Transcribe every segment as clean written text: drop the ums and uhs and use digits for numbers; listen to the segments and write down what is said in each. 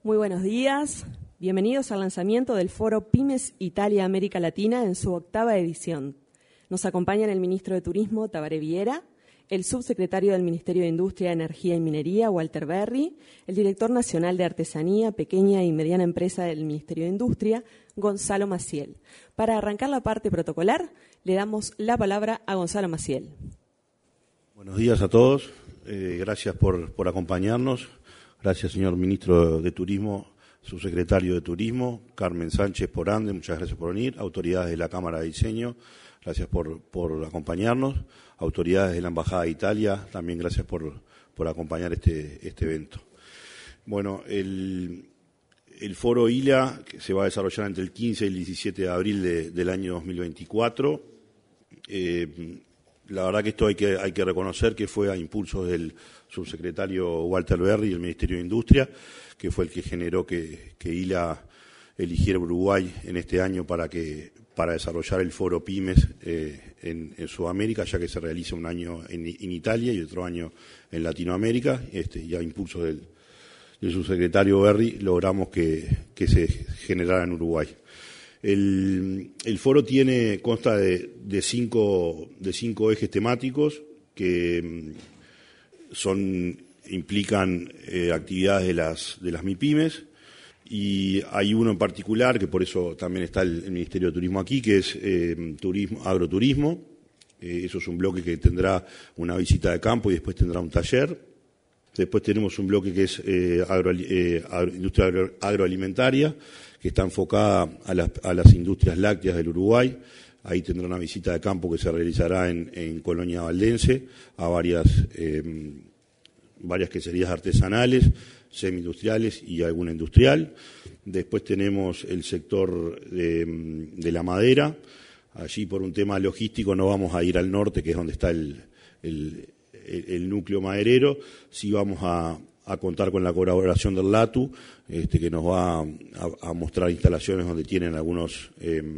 Muy buenos días. Bienvenidos al lanzamiento del Foro Pymes Italia América Latina en su 8ª edición. Nos acompañan el ministro de Turismo, Tabaré Viera, el subsecretario del Ministerio de Industria, Energía y Minería, Walter Berry, el director nacional de Artesanía, Pequeña y Mediana Empresa del Ministerio de Industria, Gonzalo Maciel. Para arrancar la parte protocolar, le damos la palabra a Gonzalo Maciel. Buenos días a todos. Gracias por acompañarnos. Gracias, señor ministro de Turismo, subsecretario de Turismo, Carmen Sánchez Porande, muchas gracias por venir. Autoridades de la Cámara de Diseño, gracias por acompañarnos. Autoridades de la Embajada de Italia, también gracias por acompañar este evento. Bueno, el Foro ILA, que se va a desarrollar entre el 15 y el 17 de abril del año 2024, la verdad que esto hay que reconocer que fue a impulsos del subsecretario Walter Berry y el Ministerio de Industria, que fue el que generó que ILA eligiera Uruguay en este año para desarrollar el Foro Pymes en Sudamérica, ya que se realiza un año en Italia y otro año en Latinoamérica, y a impulsos del subsecretario Berry logramos que se generara en Uruguay. El foro consta de cinco ejes temáticos que implican actividades de las MIPYMES, y hay uno en particular, que por eso también está el Ministerio de Turismo aquí, que es agroturismo. Eso es un bloque que tendrá una visita de campo y después tendrá un taller. Después tenemos un bloque que es industria agroalimentaria, que está enfocada a las industrias lácteas del Uruguay. Ahí tendrá una visita de campo que se realizará en Colonia Valdense a varias queserías artesanales, semi-industriales y alguna industrial. Después tenemos el sector de la madera. Allí, por un tema logístico, no vamos a ir al norte, que es donde está el núcleo maderero. Sí vamos a contar con la colaboración del LATU, que nos va a mostrar instalaciones donde tienen algunos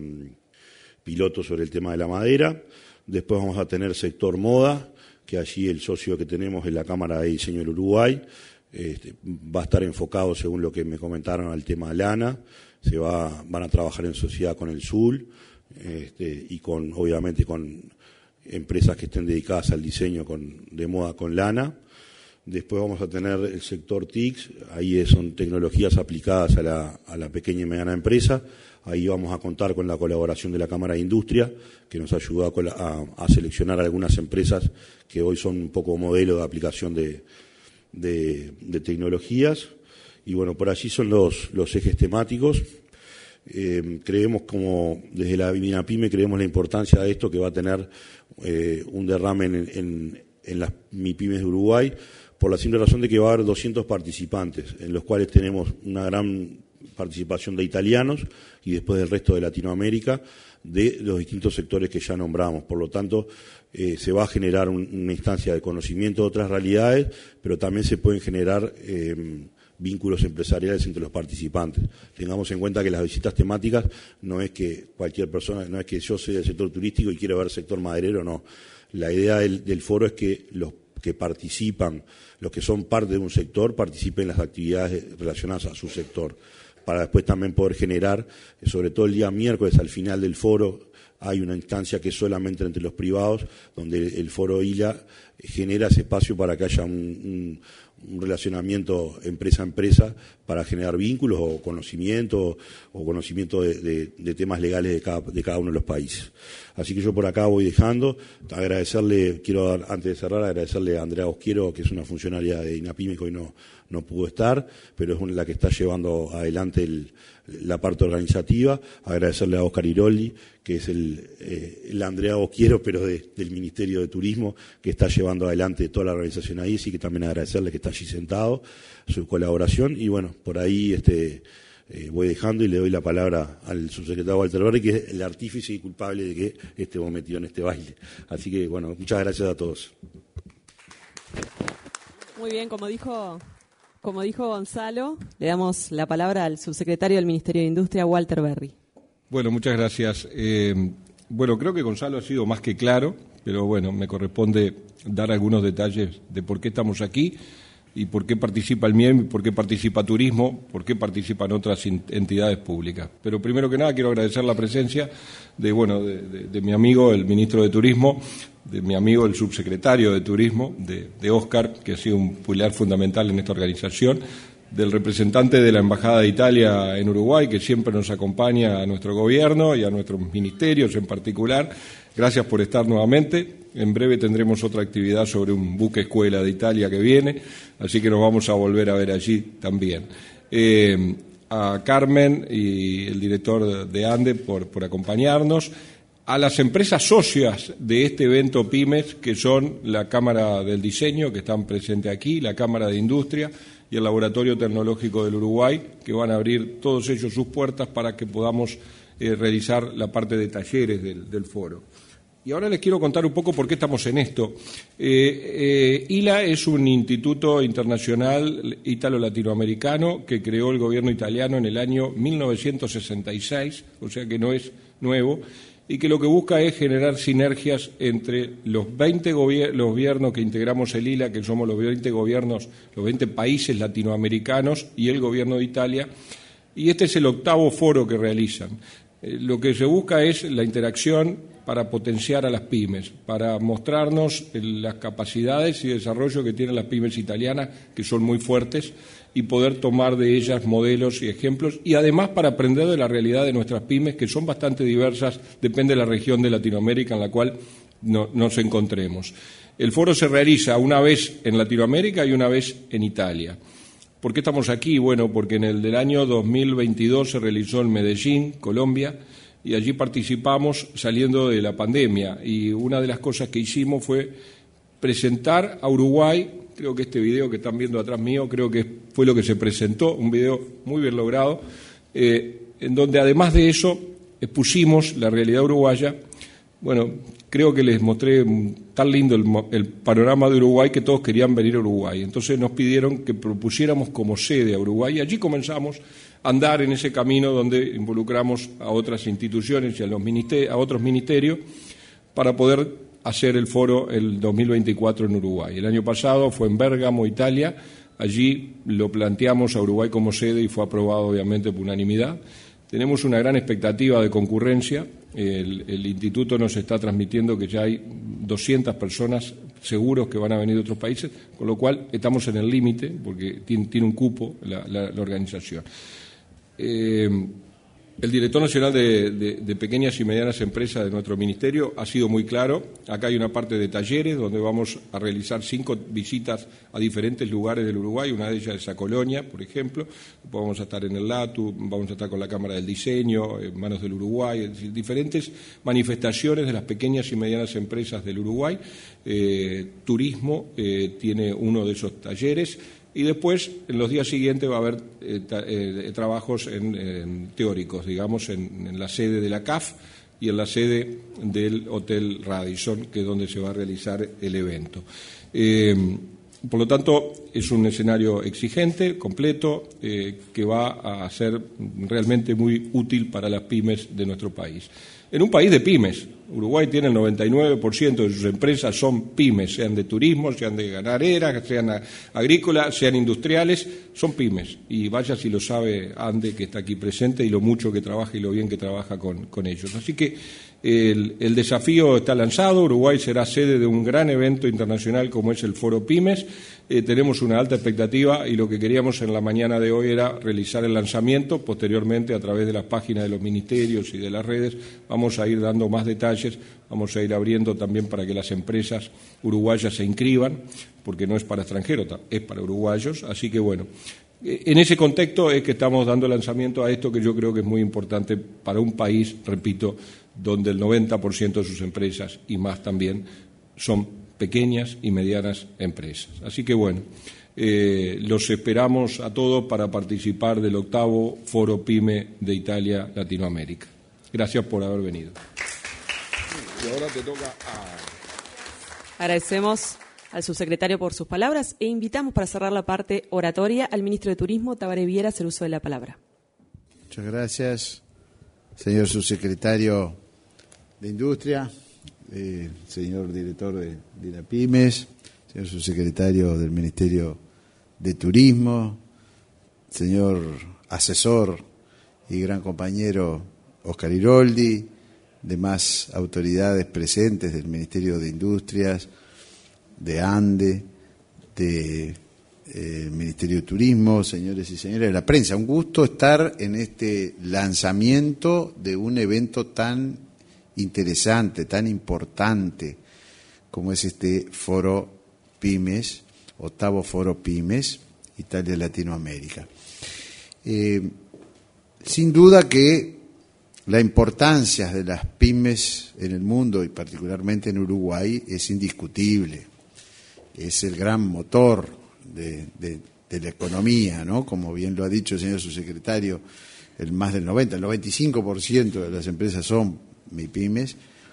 pilotos sobre el tema de la madera. Después vamos a tener sector moda, que allí el socio que tenemos es la Cámara de Diseño del Uruguay. Va a estar enfocado, según lo que me comentaron, al tema lana. Van a trabajar en sociedad con el SUL y obviamente con empresas que estén dedicadas al diseño de moda con lana. Después vamos a tener el sector TICS, ahí son tecnologías aplicadas a la pequeña y mediana empresa. Ahí vamos a contar con la colaboración de la Cámara de Industria, que nos ayuda a seleccionar algunas empresas que hoy son un poco modelo de aplicación de tecnologías. Y bueno, por allí son los ejes temáticos. Creemos, como desde la MINAPYME, creemos la importancia de esto, que va a tener un derrame en las MIPYMES de Uruguay, por la simple razón de que va a haber 200 participantes, en los cuales tenemos una gran participación de italianos y después del resto de Latinoamérica, de los distintos sectores que ya nombramos. Por lo tanto, se va a generar una instancia de conocimiento de otras realidades, pero también se pueden generar vínculos empresariales entre los participantes. Tengamos en cuenta que las visitas temáticas no es que cualquier persona, no es que yo soy del sector turístico y quiero ver sector maderero, no. La idea del foro es que los que participan, los que son parte de un sector, participen en las actividades relacionadas a su sector, para después también poder generar, sobre todo el día miércoles al final del foro, hay una instancia que es solamente entre los privados, donde el foro ILA genera ese espacio para que haya un relacionamiento empresa a empresa para generar vínculos o conocimiento de temas legales de cada uno de los países. Así que yo por acá voy dejando. Antes de cerrar, agradecerle a Andrea Osquiero, que es una funcionaria de INAPYME que hoy no pudo estar, pero es la que está llevando adelante la parte organizativa. Agradecerle a Oscar Iroldi, que es el Andrea Osquiero, pero del Ministerio de Turismo, que está llevando adelante toda la organización ahí. Así que también agradecerle que está allí sentado, su colaboración. Y bueno, por ahí voy dejando y le doy la palabra al subsecretario Walter Berry, que es el artífice y culpable de que estemos metidos en este baile. Así que, bueno, muchas gracias a todos. Muy bien, como dijo Gonzalo, le damos la palabra al subsecretario del Ministerio de Industria, Walter Berry. Bueno, muchas gracias. Creo que Gonzalo ha sido más que claro, pero bueno, me corresponde dar algunos detalles de por qué estamos aquí y por qué participa el MIEM, por qué participa Turismo, por qué participan otras entidades públicas. Pero primero que nada quiero agradecer la presencia de mi amigo, el ministro de Turismo, de mi amigo, el subsecretario de Turismo, de Óscar, que ha sido un pilar fundamental en esta organización, del representante de la Embajada de Italia en Uruguay, que siempre nos acompaña a nuestro gobierno y a nuestros ministerios en particular. Gracias por estar nuevamente. En breve tendremos otra actividad sobre un buque escuela de Italia que viene, así que nos vamos a volver a ver allí también. A Carmen y el director de ANDE por acompañarnos. A las empresas socias de este evento PYMES, que son la Cámara del Diseño, que están presentes aquí, la Cámara de Industria y el Laboratorio Tecnológico del Uruguay, que van a abrir todos ellos sus puertas para que podamos realizar la parte de talleres del foro. Y ahora les quiero contar un poco por qué estamos en esto. ILA es un instituto internacional ítalo-latinoamericano que creó el gobierno italiano en el año 1966, o sea que no es nuevo, y que lo que busca es generar sinergias entre los 20 gobiernos que integramos el ILA, que somos los 20 gobiernos, los 20 países latinoamericanos y el gobierno de Italia, y este es el 8º foro que realizan. Lo que se busca es la interacción para potenciar a las pymes, para mostrarnos las capacidades y desarrollo que tienen las pymes italianas, que son muy fuertes, y poder tomar de ellas modelos y ejemplos, y además para aprender de la realidad de nuestras pymes, que son bastante diversas, depende de la región de Latinoamérica en la cual nos encontremos. El foro se realiza una vez en Latinoamérica y una vez en Italia. ¿Por qué estamos aquí? Bueno, porque en el del año 2022 se realizó en Medellín, Colombia, y allí participamos saliendo de la pandemia, y una de las cosas que hicimos fue presentar a Uruguay. Creo que este video que están viendo atrás mío, creo que fue lo que se presentó, un video muy bien logrado, en donde además de eso expusimos la realidad uruguaya. Bueno, creo que les mostré tan lindo el panorama de Uruguay que todos querían venir a Uruguay. Entonces nos pidieron que propusiéramos como sede a Uruguay, y allí comenzamos a andar en ese camino donde involucramos a otras instituciones y a otros ministerios para poder hacer el foro el 2024 en Uruguay. El año pasado fue en Bérgamo, Italia. Allí lo planteamos a Uruguay como sede y fue aprobado obviamente por unanimidad. Tenemos una gran expectativa de concurrencia. El instituto nos está transmitiendo que ya hay 200 personas seguros que van a venir de otros países, con lo cual estamos en el límite porque tiene un cupo la organización. El director nacional de pequeñas y medianas empresas de nuestro ministerio ha sido muy claro. Acá hay una parte de talleres donde vamos a realizar 5 visitas a diferentes lugares del Uruguay. Una de ellas es a Colonia, por ejemplo. Vamos a estar en el LATU, vamos a estar con la Cámara del Diseño, Manos del Uruguay, es decir, diferentes manifestaciones de las pequeñas y medianas empresas del Uruguay. Turismo tiene uno de esos talleres. Y después, en los días siguientes, va a haber trabajos teóricos, digamos, en la sede de la CAF y en la sede del Hotel Radisson, que es donde se va a realizar el evento. Por lo tanto, es un escenario exigente, completo, que va a ser realmente muy útil para las pymes de nuestro país. En un país de pymes, Uruguay tiene el 99% de sus empresas son pymes, sean de turismo, sean de ganaderas, sean agrícolas, sean industriales, son pymes. Y vaya si lo sabe Ande, que está aquí presente, y lo mucho que trabaja y lo bien que trabaja con ellos. Así que el desafío está lanzado. Uruguay será sede de un gran evento internacional como es el Foro Pymes. Tenemos una alta expectativa y lo que queríamos en la mañana de hoy era realizar el lanzamiento. Posteriormente, a través de las páginas de los ministerios y de las redes, vamos a ir dando más detalles, vamos a ir abriendo también para que las empresas uruguayas se inscriban, porque no es para extranjeros, es para uruguayos. Así que, bueno, en ese contexto es que estamos dando lanzamiento a esto que yo creo que es muy importante para un país, repito, donde el 90% de sus empresas y más también son pequeñas y medianas empresas. Así que, bueno, los esperamos a todos para participar del 8º Foro PYME de Italia Latinoamérica. Gracias por haber venido. Y ahora te toca Agradecemos al subsecretario por sus palabras e invitamos para cerrar la parte oratoria al ministro de Turismo, Tabaré Viera, a hacer uso de la palabra. Muchas gracias, señor subsecretario de Industria, señor director de la PYMES, señor subsecretario del Ministerio de Turismo, señor asesor y gran compañero Oscar Iroldi, demás autoridades presentes del Ministerio de Industrias, de ANDE, del Ministerio de Turismo, señores y señoras de la prensa. Un gusto estar en este lanzamiento de un evento tan interesante, tan importante, como es este Foro Pymes, 8º Foro Pymes, Italia Latinoamérica. Sin duda que la importancia de las pymes en el mundo y particularmente en Uruguay es indiscutible. Es el gran motor de la economía, ¿no? Como bien lo ha dicho el señor subsecretario, el 95% de las empresas son MIPYMES,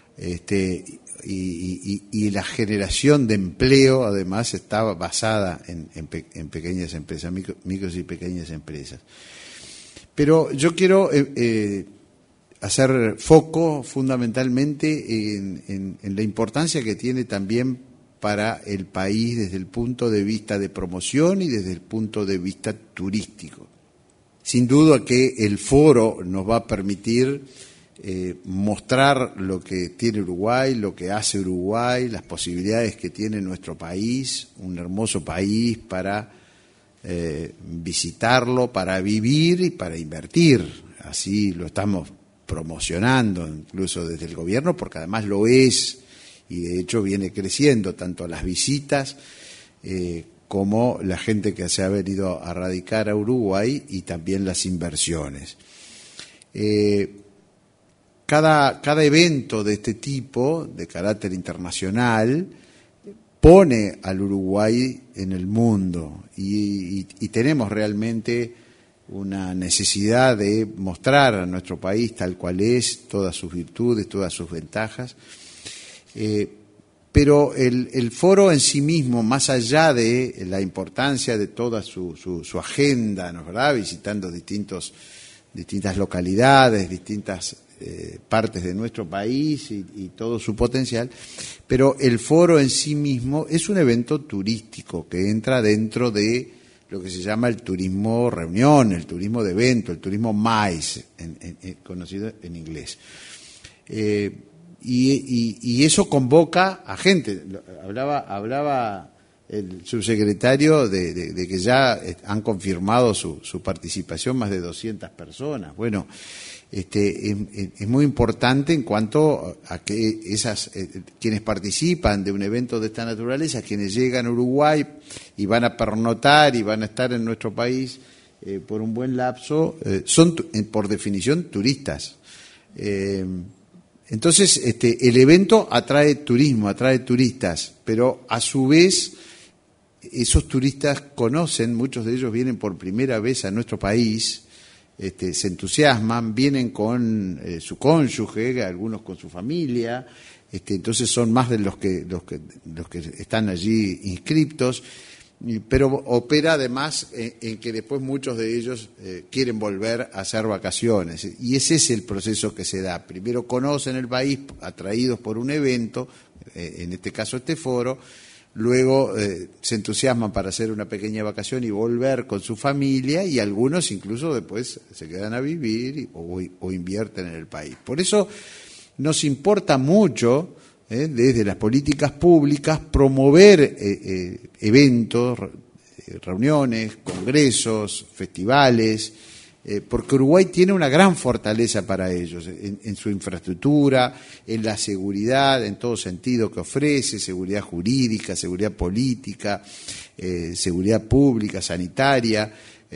y la generación de empleo además está basada en pequeñas empresas, micros y pequeñas empresas. Pero yo quiero hacer foco fundamentalmente en la importancia que tiene también para el país desde el punto de vista de promoción y desde el punto de vista turístico. Sin duda que el foro nos va a permitir mostrar lo que tiene Uruguay, lo que hace Uruguay, las posibilidades que tiene nuestro país, un hermoso país para visitarlo, para vivir y para invertir. Así lo estamos promocionando incluso desde el gobierno, porque además lo es y de hecho viene creciendo tanto las visitas como la gente que se ha venido a radicar a Uruguay y también las inversiones. Cada evento de este tipo, de carácter internacional, pone al Uruguay en el mundo y tenemos realmente una necesidad de mostrar a nuestro país tal cual es, todas sus virtudes, todas sus ventajas. Pero el foro en sí mismo, más allá de la importancia de toda su agenda, ¿no es verdad?, visitando distintas localidades, distintas partes de nuestro país y todo su potencial, pero el foro en sí mismo es un evento turístico que entra dentro de lo que se llama el turismo reunión, el turismo de evento, el turismo MICE, conocido en inglés. Y eso convoca a gente. Hablaba el subsecretario de que ya han confirmado su participación más de 200 personas. Bueno, es muy importante en cuanto a que quienes participan de un evento de esta naturaleza, quienes llegan a Uruguay y van a pernoctar y van a estar en nuestro país por un buen lapso, son por definición turistas. Entonces, el evento atrae turismo, atrae turistas, pero a su vez esos turistas conocen, muchos de ellos vienen por primera vez a nuestro país, se entusiasman, vienen con su cónyuge, algunos con su familia, entonces son más de los que están allí inscriptos, pero opera además en que después muchos de ellos quieren volver a hacer vacaciones, y ese es el proceso que se da. Primero conocen el país atraídos por un evento, en este caso este foro, luego se entusiasman para hacer una pequeña vacación y volver con su familia, y algunos incluso después se quedan a vivir o invierten en el país. Por eso nos importa mucho desde las políticas públicas promover eventos, reuniones, congresos, festivales, porque Uruguay tiene una gran fortaleza para ellos, en su infraestructura, en la seguridad, en todo sentido que ofrece, seguridad jurídica, seguridad política, seguridad pública, sanitaria,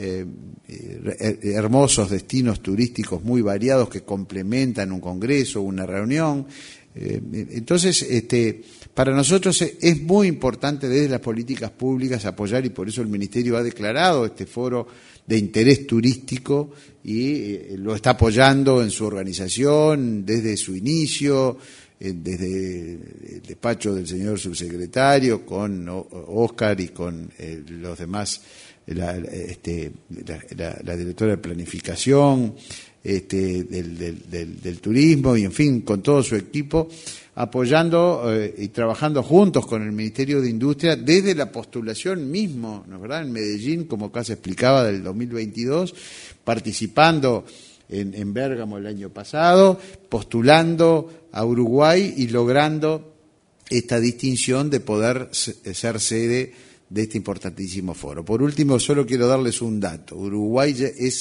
hermosos destinos turísticos muy variados que complementan un congreso, una reunión. Entonces, para nosotros es muy importante desde las políticas públicas apoyar, y por eso el Ministerio ha declarado este foro de interés turístico y lo está apoyando en su organización desde su inicio, desde el despacho del señor subsecretario, con Oscar y con los demás, la directora de planificación, del turismo y, en fin, con todo su equipo, apoyando y trabajando juntos con el Ministerio de Industria desde la postulación mismo, ¿no es verdad?, en Medellín, como acá se explicaba, del 2022, participando en Bérgamo el año pasado, postulando a Uruguay y logrando esta distinción de poder ser sede de este importantísimo foro. Por último, solo quiero darles un dato. Uruguay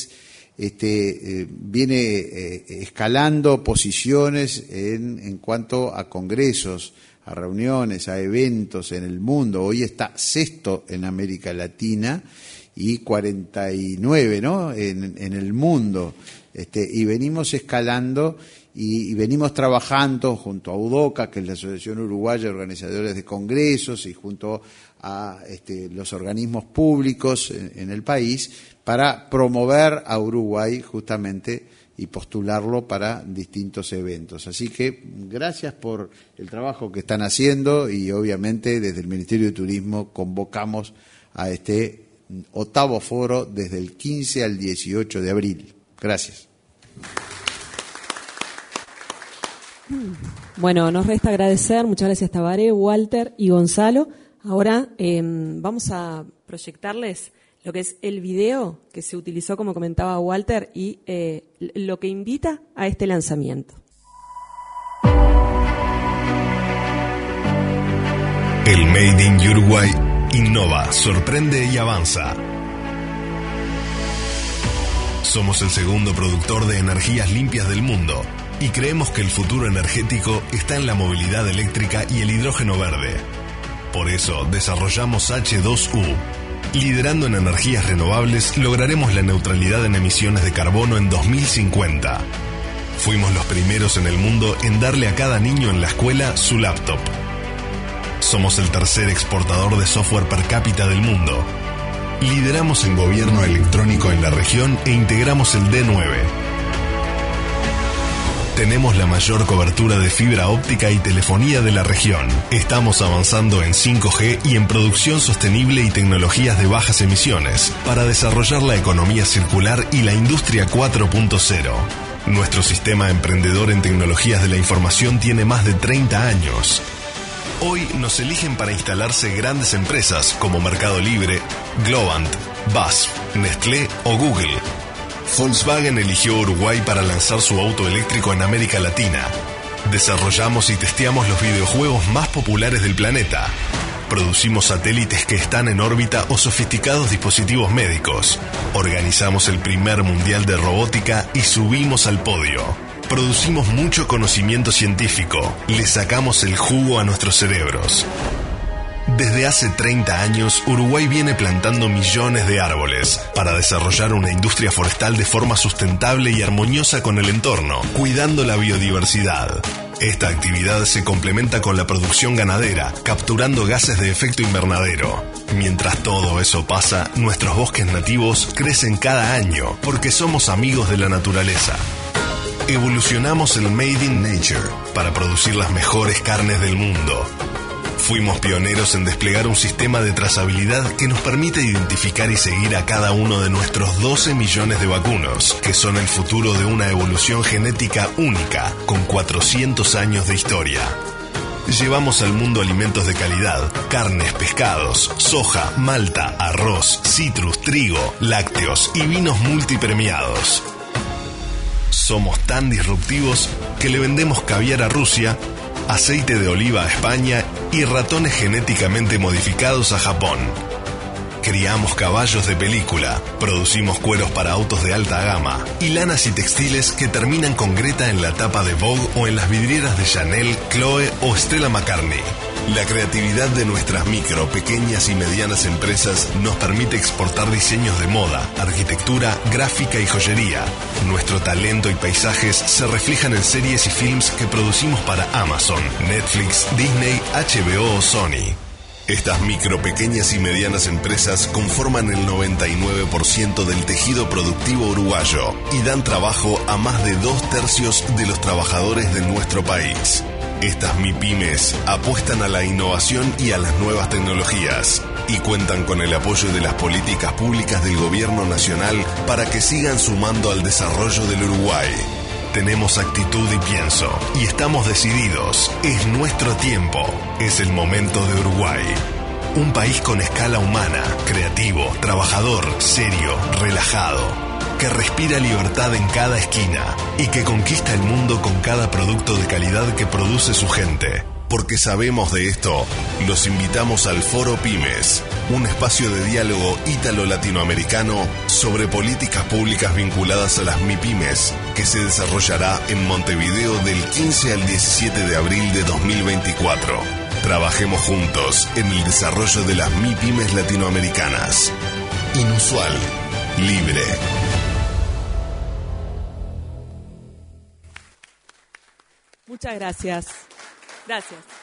viene escalando posiciones en cuanto a congresos, a reuniones, a eventos en el mundo. Hoy está sexto en América Latina y 49, ¿no?, en el mundo. Y venimos escalando y venimos trabajando junto a UDOCA, que es la Asociación Uruguaya de Organizadores de Congresos, y junto a los organismos públicos en el país, para promover a Uruguay justamente y postularlo para distintos eventos. Así que gracias por el trabajo que están haciendo, y obviamente desde el Ministerio de Turismo convocamos a este 8º foro desde el 15 al 18 de abril. Gracias. Bueno, nos resta agradecer. Muchas gracias, Tabaré, Walter y Gonzalo. Ahora vamos a proyectarles lo que es el video que se utilizó, como comentaba Walter, y lo que invita a este lanzamiento. El Made in Uruguay innova, sorprende y avanza. Somos el segundo productor de energías limpias del mundo y creemos que el futuro energético está en la movilidad eléctrica y el hidrógeno verde. Por eso desarrollamos H2U. Liderando en energías renovables, lograremos la neutralidad en emisiones de carbono en 2050. Fuimos los primeros en el mundo en darle a cada niño en la escuela su laptop. Somos el tercer exportador de software per cápita del mundo. Lideramos en gobierno electrónico en la región e integramos el D9. Tenemos la mayor cobertura de fibra óptica y telefonía de la región. Estamos avanzando en 5G y en producción sostenible y tecnologías de bajas emisiones para desarrollar la economía circular y la industria 4.0. Nuestro sistema emprendedor en tecnologías de la información tiene más de 30 años. Hoy nos eligen para instalarse grandes empresas como Mercado Libre, Globant, BASF, Nestlé o Google. Volkswagen eligió Uruguay para lanzar su auto eléctrico en América Latina. Desarrollamos y testeamos los videojuegos más populares del planeta. Producimos satélites que están en órbita o sofisticados dispositivos médicos. Organizamos el primer mundial de robótica y subimos al podio. Producimos mucho conocimiento científico, le sacamos el jugo a nuestros cerebros. Desde hace 30 años, Uruguay viene plantando millones de árboles para desarrollar una industria forestal de forma sustentable y armoniosa con el entorno, cuidando la biodiversidad. Esta actividad se complementa con la producción ganadera, capturando gases de efecto invernadero. Mientras todo eso pasa, nuestros bosques nativos crecen cada año porque somos amigos de la naturaleza. Evolucionamos el Made in Nature para producir las mejores carnes del mundo. Fuimos pioneros en desplegar un sistema de trazabilidad que nos permite identificar y seguir a cada uno de nuestros 12 millones de vacunos, que son el futuro de una evolución genética única, con 400 años de historia. Llevamos al mundo alimentos de calidad, carnes, pescados, soja, malta, arroz, citrus, trigo, lácteos y vinos multipremiados. Somos tan disruptivos que le vendemos caviar a Rusia, aceite de oliva a España y ratones genéticamente modificados a Japón. Criamos caballos de película, producimos cueros para autos de alta gama y lanas y textiles que terminan con Greta en la tapa de Vogue o en las vidrieras de Chanel, Chloe o Stella McCartney. La creatividad de nuestras micro, pequeñas y medianas empresas nos permite exportar diseños de moda, arquitectura, gráfica y joyería. Nuestro talento y paisajes se reflejan en series y films que producimos para Amazon, Netflix, Disney, HBO o Sony. Estas micro, pequeñas y medianas empresas conforman el 99% del tejido productivo uruguayo y dan trabajo a más de 2/3 de los trabajadores de nuestro país. Estas MIPYMES apuestan a la innovación y a las nuevas tecnologías y cuentan con el apoyo de las políticas públicas del Gobierno Nacional para que sigan sumando al desarrollo del Uruguay. Tenemos actitud y pienso, y estamos decididos. Es nuestro tiempo. Es el momento de Uruguay. Un país con escala humana, creativo, trabajador, serio, relajado, que respira libertad en cada esquina y que conquista el mundo con cada producto de calidad que produce su gente. Porque sabemos de esto, los invitamos al Foro Pymes, un espacio de diálogo ítalo-latinoamericano sobre políticas públicas vinculadas a las MIPYMES, que se desarrollará en Montevideo del 15 al 17 de abril de 2024. Trabajemos juntos en el desarrollo de las MIPYMES latinoamericanas. Inusual, libre. Muchas gracias. Gracias.